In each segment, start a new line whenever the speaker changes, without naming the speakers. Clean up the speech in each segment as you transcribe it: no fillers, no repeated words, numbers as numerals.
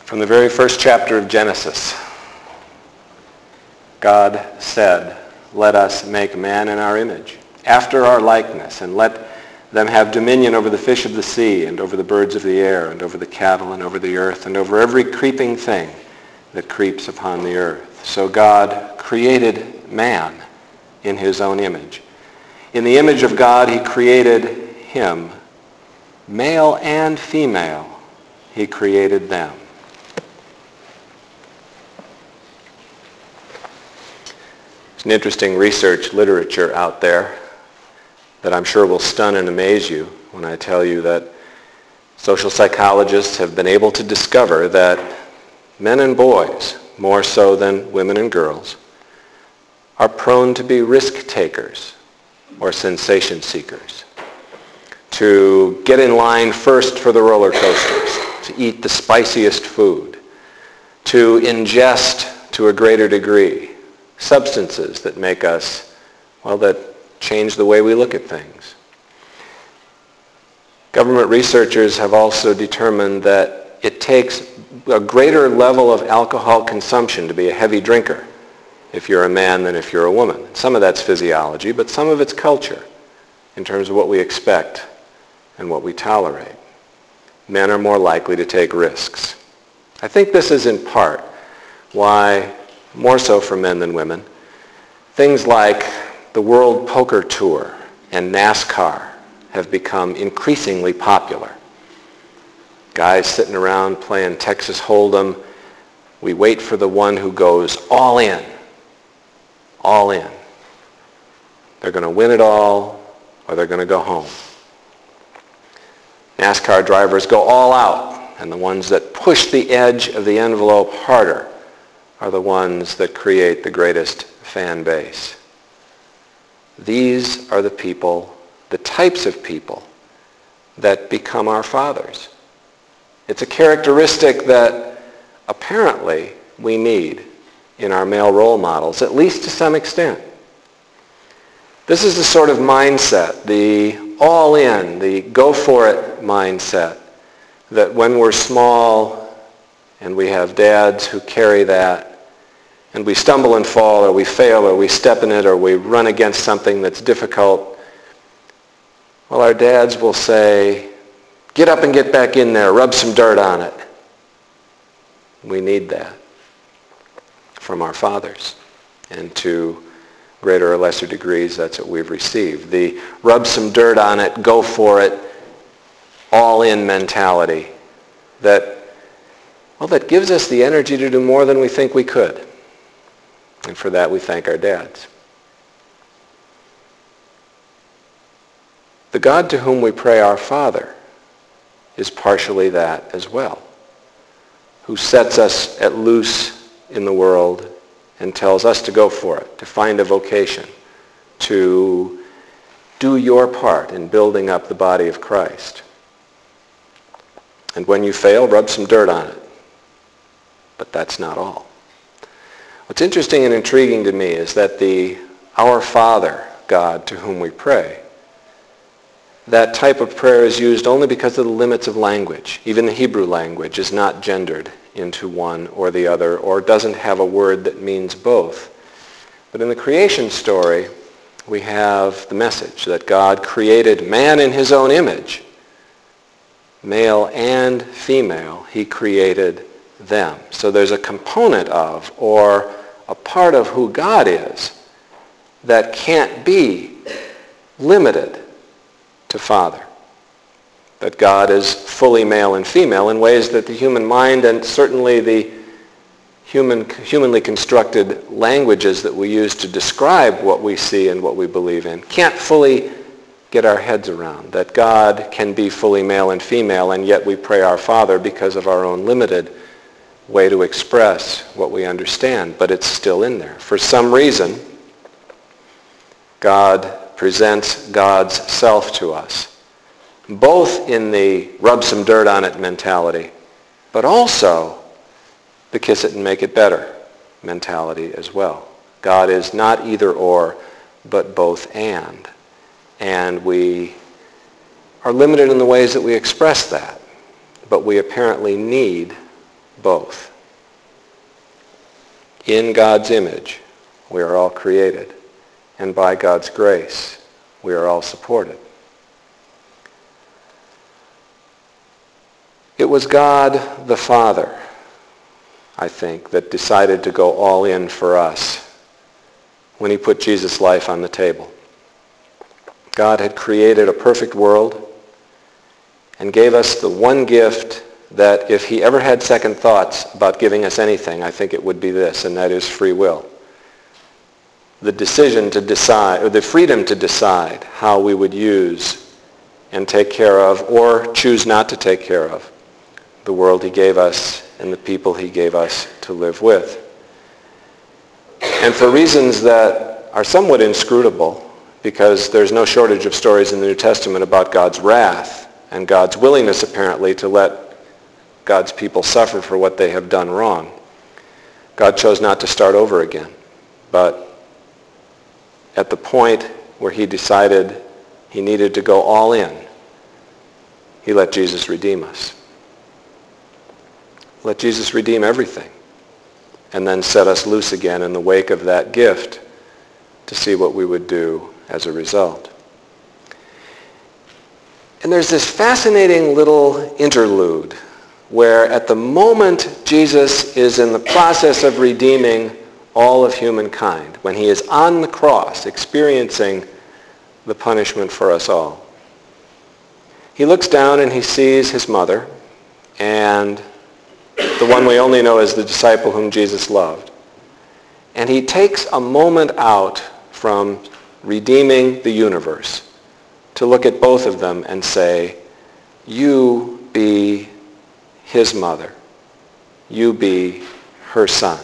From the very first chapter of Genesis, God said, "Let us make man in our image, after our likeness, and let them have dominion over the fish of the sea, and over the birds of the air, and over the cattle, and over the earth, and over every creeping thing that creeps upon the earth." So God created man in his own image. In the image of God, he created him. Male and female, he created them. There's an interesting research literature out there that I'm sure will stun and amaze you when I tell you that social psychologists have been able to discover that men and boys, more so than women and girls, are prone to be risk takers or sensation seekers, to get in line first for the roller coasters, to eat the spiciest food, to ingest to a greater degree substances that make us, that change the way we look at things. Government researchers have also determined that it takes a greater level of alcohol consumption to be a heavy drinker if you're a man than if you're a woman. Some of that's physiology, but some of it's culture in terms of what we expect and what we tolerate. Men are more likely to take risks. I think this is in part why, more so for men than women, things like the World Poker Tour and NASCAR have become increasingly popular. Guys sitting around playing Texas Hold'em, we wait for the one who goes all in. All in. They're going to win it all, or they're going to go home. NASCAR drivers go all out, and the ones that push the edge of the envelope harder are the ones that create the greatest fan base. These are the people, the types of people that become our fathers. It's a characteristic that apparently we need in our male role models, at least to some extent. This is the sort of mindset, the all-in, the go-for-it mindset, that when we're small and we have dads who carry that, and we stumble and fall, or we fail, or we step in it, or we run against something that's difficult, our dads will say, "Get up and get back in there, rub some dirt on it." We need that from our fathers, and to greater or lesser degrees, that's what we've received. The rub some dirt on it, go for it, all-in mentality that gives us the energy to do more than we think we could. And for that, we thank our dads. The God to whom we pray our Father is partially that as well, who sets us at loose in the world and tells us to go for it, to find a vocation, to do your part in building up the body of Christ. And when you fail, rub some dirt on it. But that's not all. What's interesting and intriguing to me is that the Our Father God to whom we pray, that type of prayer is used only because of the limits of language. Even the Hebrew language is not gendered into one or the other, or doesn't have a word that means both. But in the creation story, we have the message that God created man in his own image. Male and female, he created them. So there's a component of, or a part of who God is that can't be limited to Father. That God is fully male and female in ways that the human mind and certainly the humanly constructed languages that we use to describe what we see and what we believe in can't fully get our heads around. That God can be fully male and female, and yet we pray our Father because of our own limited way to express what we understand, but it's still in there. For some reason, God presents God's self to us, both in the rub some dirt on it mentality, but also the kiss it and make it better mentality as well. God is not either or, but both and. And we are limited in the ways that we express that, but we apparently need both. In God's image, we are all created, and by God's grace, we are all supported. It was God the Father, I think, that decided to go all in for us when he put Jesus' life on the table. God had created a perfect world and gave us the one gift that if he ever had second thoughts about giving us anything, I think it would be this, and that is free will. The decision to decide, or the freedom to decide how we would use and take care of or choose not to take care of the world he gave us and the people he gave us to live with. And for reasons that are somewhat inscrutable, because there's no shortage of stories in the New Testament about God's wrath and God's willingness, apparently, to let God's people suffer for what they have done wrong. God chose not to start over again. But at the point where he decided he needed to go all in, he let Jesus redeem us. Let Jesus redeem everything, and then set us loose again in the wake of that gift to see what we would do as a result. And there's this fascinating little interlude where at the moment Jesus is in the process of redeeming all of humankind, when he is on the cross experiencing the punishment for us all, he looks down and he sees his mother and the one we only know as the disciple whom Jesus loved. And he takes a moment out from redeeming the universe to look at both of them and say, you be his mother. You be her son.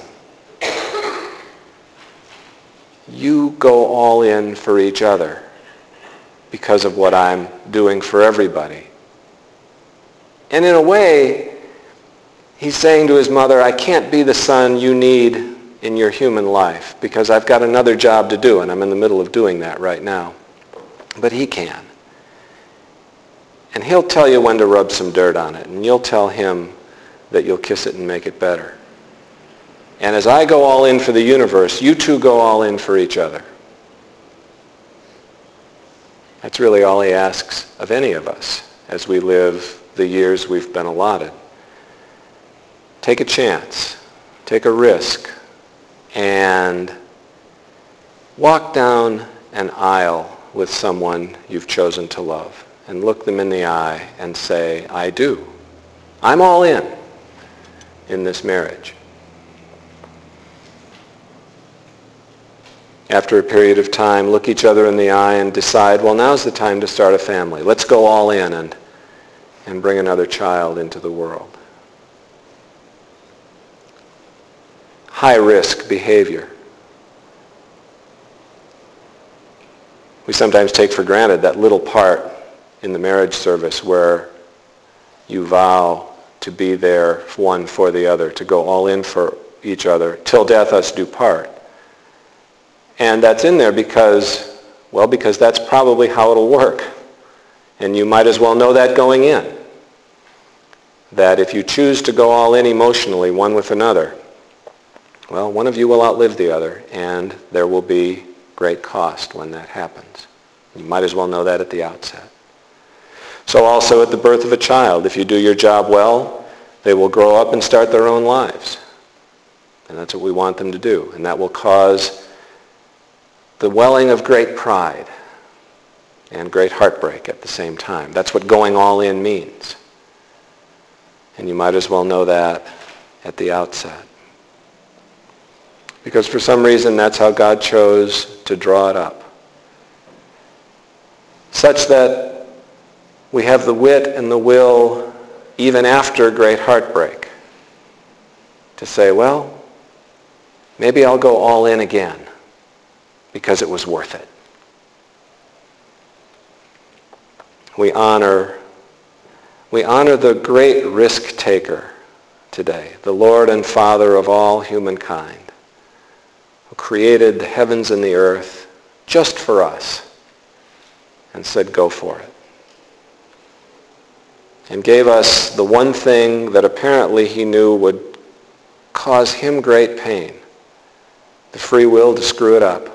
You go all in for each other because of what I'm doing for everybody. And in a way, he's saying to his mother, I can't be the son you need in your human life because I've got another job to do, and I'm in the middle of doing that right now. But he can. And he'll tell you when to rub some dirt on it, and you'll tell him that you'll kiss it and make it better. And as I go all in for the universe, you two go all in for each other. That's really all he asks of any of us as we live the years we've been allotted. Take a chance, take a risk, and walk down an aisle with someone you've chosen to love and look them in the eye and say, I do. I'm all in this marriage. After a period of time, look each other in the eye and decide, well, now's the time to start a family. Let's go all in and bring another child into the world. High-risk behavior. We sometimes take for granted that little part in the marriage service where you vow to be there one for the other, to go all in for each other, till death us do part. And that's in there because that's probably how it'll work. And you might as well know that going in. That if you choose to go all in emotionally, one with another, well, one of you will outlive the other, and there will be great cost when that happens. You might as well know that at the outset. So also at the birth of a child, if you do your job well, they will grow up and start their own lives. And that's what we want them to do. And that will cause the welling of great pride and great heartbreak at the same time. That's what going all in means. And you might as well know that at the outset. Because for some reason, that's how God chose to draw it up. Such that we have the wit and the will, even after great heartbreak, to say, well, maybe I'll go all in again because it was worth it. We honor the great risk taker today, the Lord and Father of all humankind, who created the heavens and the earth just for us and said, go for it. And gave us the one thing that apparently he knew would cause him great pain, the free will to screw it up.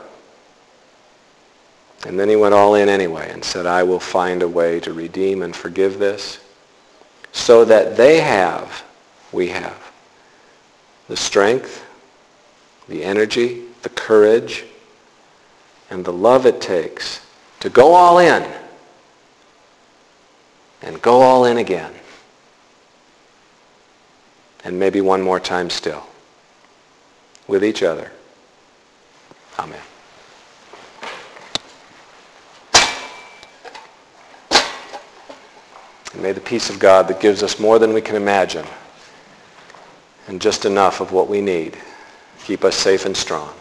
And then he went all in anyway and said, I will find a way to redeem and forgive this so that we have the strength, the energy, the courage, and the love it takes to go all in and go all in again. And maybe one more time still with each other. Amen. And may the peace of God that gives us more than we can imagine and just enough of what we need keep us safe and strong.